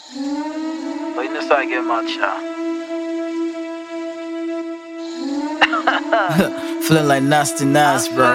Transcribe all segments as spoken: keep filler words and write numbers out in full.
But you know, so I get mad, sha. Feeling like nasty nice, bro.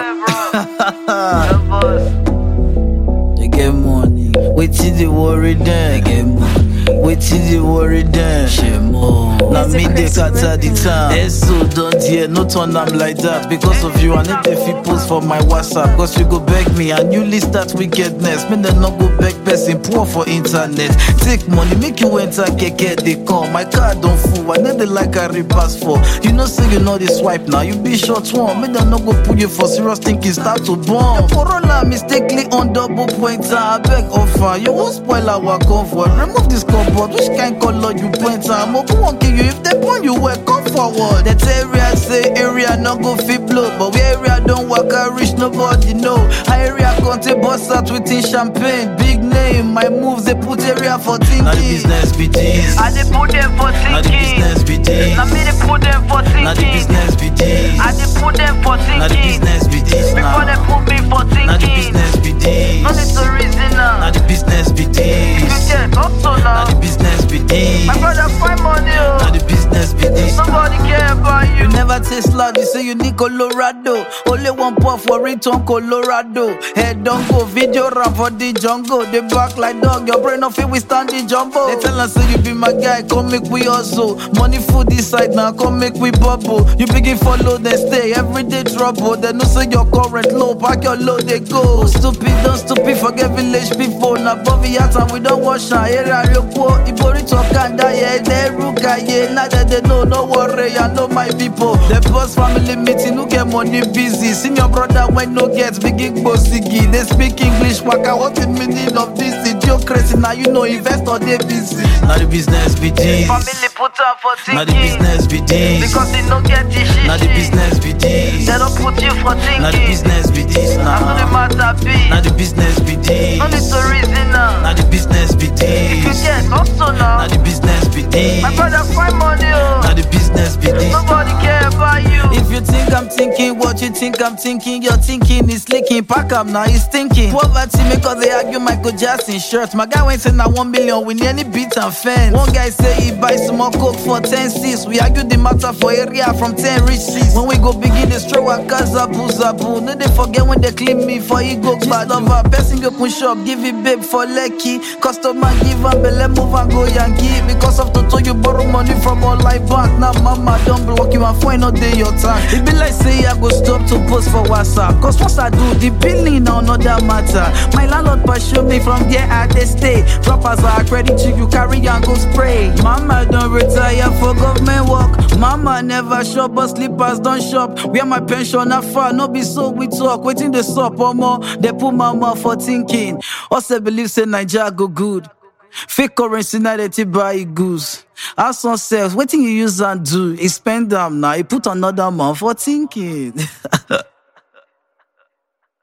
bro. They get money. Wait till they worry then. They get money. Wait till they worry then. Share more. Now me they cut at the time. Eh, so don't hear, no turn am like that. Because of you, I need the fit post for my WhatsApp. Cause you go beg me and you list that wickedness. Me then not go beg person poor for internet. Take money, make you enter keke, they come. My car don't fool, I need the like a repass for. You know say you know the swipe now, you be short one. Me then not go put you for serious thinking start to bomb. The Corolla mistakenly on double pointer. I beg offer, you won't spoil our comfort. Remove this cupboard, which kind color you pointer? I'm open won't kill you if they point you well, come forward. That area say area not go fit blow, but we area don't work out reach nobody know. High area contain boss out within champagne, big name. My moves they put area for thinking. Now the business be this. I dey put them for thinking. Now the business be this. Now me dey put them for thinking. Now the business be this. I dey put them for thinking. Now the business be this. Before they put me for thinking. Now the business be this. No need to reason now. Now the business be this. You get also now. Now the business be this. My brother find money oh. Now the business be this. Nobody care about you. You never taste loud, you say you need Colorado. Only one puff for return Colorado. Head don't go, video rap for the jungle. They back like dog, your brain off it, we stand the jumbo. They tell us say you be my guy, come make we hustle. Money food this side now, come make we bubble. You begin follow, then stay, everyday trouble. They no say your current low, pack your load, they go. Stupid, don't stupid, forget village people. Now Bobby hat and we don't wash our area real poor. Ibori talk and die, yeah, they ruka, yeah. Now that they know, no worry, I know my people. The boss family meeting, who get money busy. Senior brother when no gets begin bossy. They speak English, waka, what the meaning of this? Idiocracy, now you know investor they busy. Now the business be this. Family put up for thinking. Now the business be this. Because they no get this shit. Now the business be this. They don't put you for thinking. Now the business be this. Now Now the matter be. Now the business be this. No need to reason now. Now the business be You this. get also now. Now the business be this. My brother find money oh. Now the business be this. Nobody care about you. If you think I'm thinking what you think I'm thinking, your thinking is leaking. Pack up now, he's thinking. Poverty make us they argue Michael Jackson shirt. My guy went in at one million with any beat and fence. One guy say he buy some more coke for ten cents. We argue the matter for area from ten rich seats. When we go begin the stroke, I zabu zabu. No they forget when they clean me for ego bad lover. Person open shop, give it babe for lucky. Customer give am belle move and go Yankee. Because of Toto you borrow money from all life bank. Now mama don't block you and find no day your time. It be like say I go stop to post for WhatsApp. Cause once I do the billing now no that matter. My landlord pursue me from there I they stay. Droppers are credit you, you carry and go spray. Mama don't retire for government work. Mama never shop but sleepers don't shop. Where my pension not far, no be so we talk. Waiting the sup or more. They put mama for thinking. Also believe say Nigeria go good. Fake currency now they buy goose. As on self, waiting you use and do. He spend them now, he put another man for thinking.